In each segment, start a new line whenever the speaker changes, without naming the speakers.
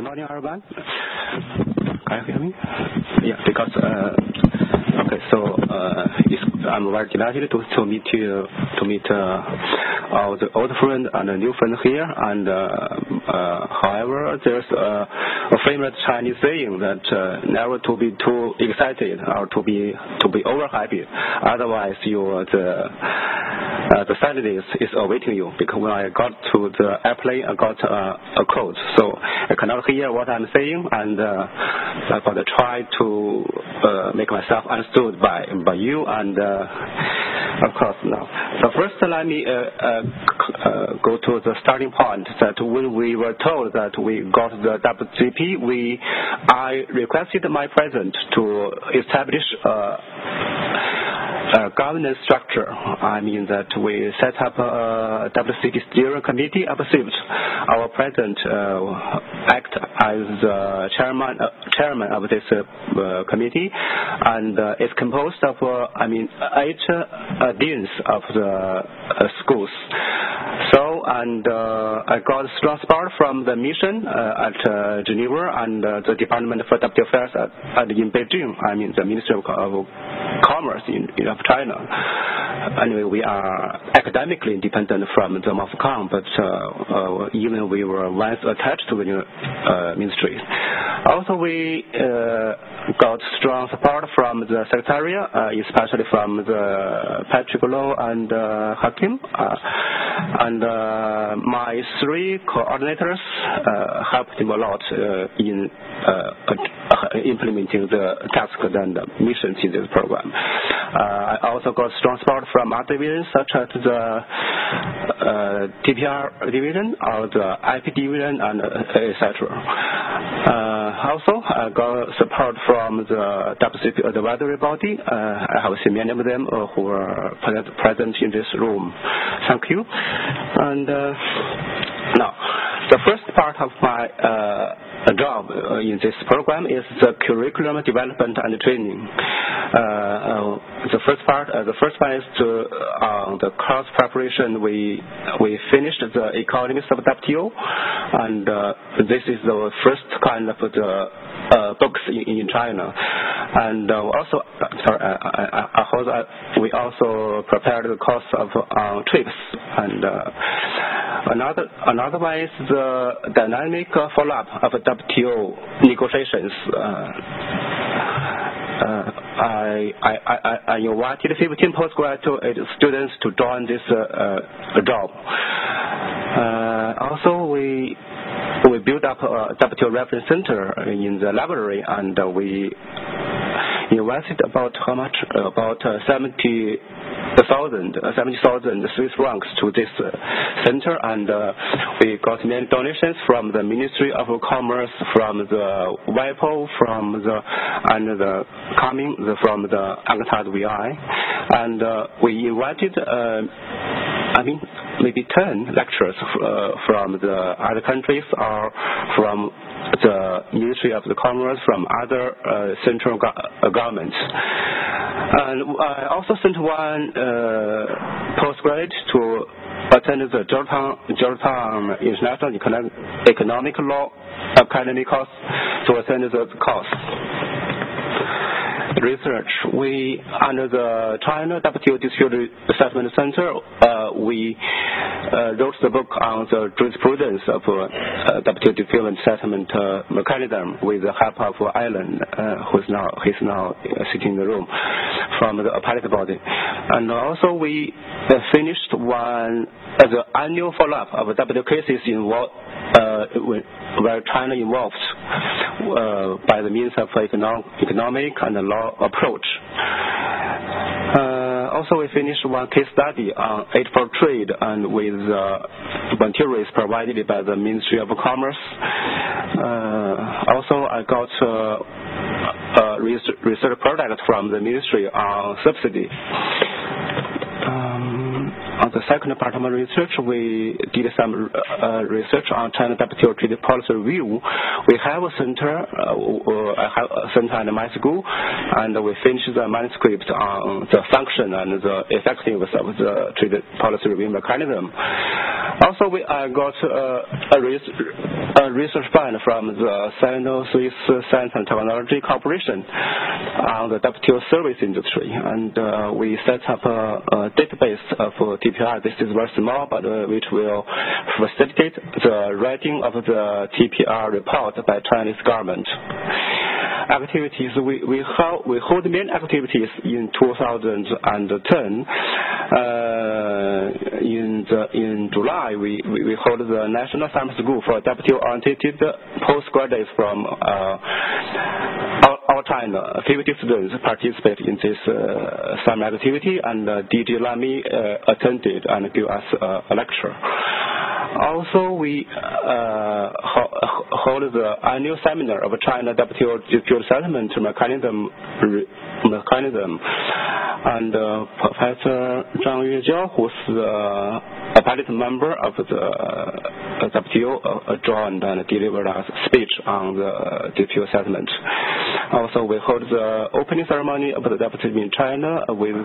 morning, everyone. Can you hear me? Yeah, because okay. So I'm very delighted to meet you, all the old friend and a new friend here. And however, there's a famous Chinese saying that never to be too excited or to be over happy. Otherwise, the sadness is awaiting you. Because when I got to the airplane, I got a cold, so I cannot hear what I'm saying, and I'm going to try to make myself understood by you. And of course, now. So first, let me go to the starting point. That when we were told that we got the WGP, I requested my president to establish governance structure. I mean that we set up a WCP steering committee opposite. Our president act as chairman of this committee, and it's composed of 8 deans of the schools. So, and I got strong support from the mission at Geneva and the Department for Public Affairs in Beijing. I mean the Ministry of Commerce of China. Anyway, we are academically independent from the MOFCOM, but even we were once attached to the ministry. Also, we got strong support from the Secretariat, especially from the Patrick Low and Hakim. And my 3 coordinators helped him a lot in implementing the tasks and missions in this program. I also got strong support from other divisions such as the TPR division or the IP division and etc. Also, I got support from the WCP advisory body. I have seen many of them who are present in this room. Thank you. And now, the first part of my job in this program is the curriculum development and training. The first one is the course preparation. We finished the economics of WTO, and this is the first kind of the books in China. And also, we also prepared the course of TRIPS. And another one is the dynamic follow-up of WTO negotiations. I invited 15 postgraduate students to join this job. Also, we built up a WTO reference center in the library, and we invested about how much? About 70,000 Swiss francs to this center, and we got many donations from the Ministry of Commerce, from the WIPO, from the UNCTAD VI, and we invited maybe 10 lecturers from the other countries or from the Ministry of the Commerce, from other central governments. And I also sent one postgraduate to attend the Georgetown International Economic Law Academy course, to attend the course. Research. We, under the China WTO Dispute Settlement Center, we wrote the book on the jurisprudence of WTO Dispute Settlement mechanism with the help of Alan, he's now sitting in the room, from the appellate body. And also we finished the annual follow-up of WTO cases where China involved by the means of economic and law approach. Also, we finished one case study on aid for trade and with materials provided by the Ministry of Commerce. Also, I got a research product from the Ministry on subsidy. On the second part of my research, we did some research on China WTO trade policy review. We have a center, I have a center at my school, and we finished the manuscript on the function and the effectiveness of the trade policy review mechanism. Also, I got a research fund from the Sino-Swiss Science and Technology Corporation on the WTO service industry, and we set up a database of TPR. This is very small, but which will facilitate the writing of the TPR report by Chinese government. Activities we hold main activities in 2010. In July, we hold the National Summer School for WTO-oriented postgraduates from all China. 50 students participate in this summer activity, and DG Lamy attended and gave us a lecture. Also, we hold the annual seminar of China WTO dispute settlement mechanism, and Professor Zhang Yuejiao, who's a pilot member of the WTO, joined and delivered a speech on the dispute settlement. Also, we hold the opening ceremony of the WTO in China with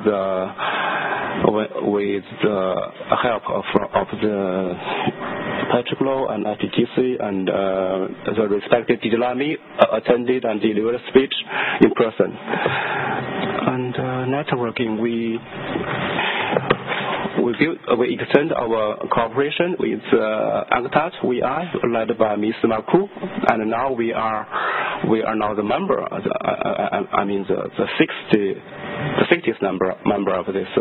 the help of the Patrick Law and ITTC, and the respected DG Lamy attended and delivered a speech in person. And networking, we extend our cooperation with UNCTAD, led by Ms. Ma Ku, and now we are now the member. The 60th member of this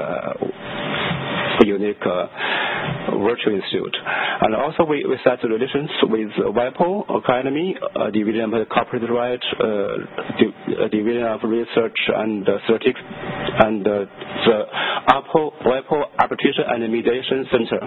unique virtual institute. And also we set relations with WIPO Academy, Division of Corporate Rights, Division of Research and Statistics, and the WIPO Arbitration and Mediation Center.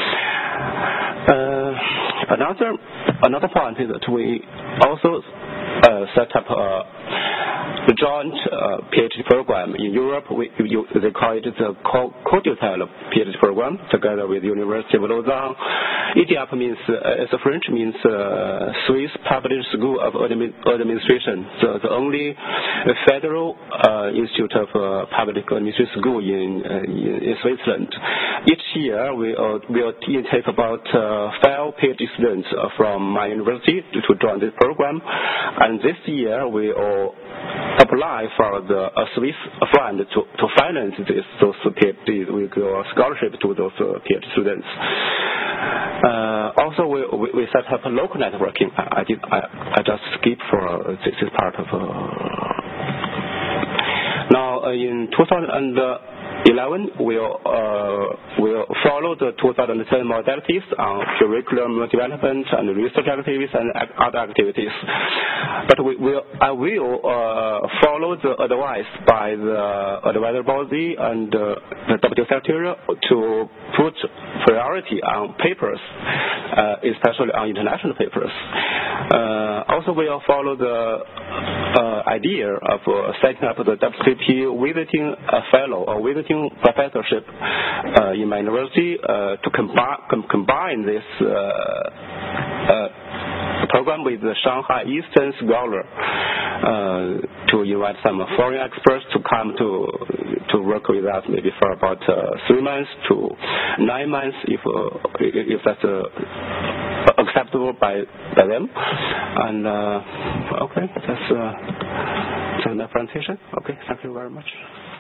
Another point is that we also set up the joint PhD program in Europe. They call it the co-detail PhD program, together with University of Lausanne. EDAP means, as a French, means Swiss Public School of Administration, the only federal institute of public administration school in Switzerland. Each year, we will intake about 5 PhD students from my university to join this program, and this year we will apply for a Swiss fund to finance those PhDs. We give a scholarship to those PhD students. Also, we set up a local networking. I just skip for this part of. Now in 2011, we'll follow the 2010 modalities on curriculum development and research activities and other activities. But I will follow the advice by the advisory body and the WTO secretariat to put priority on papers, especially on international papers. Also, we will follow the idea of setting up the WCP visiting fellow or visiting professorship in my university to combine this program with the Shanghai Eastern Scholar to invite some foreign experts to come to work with us, maybe for about 3 months to 9 months, if that's acceptable by them. And okay, that's my presentation. Okay, thank you very much.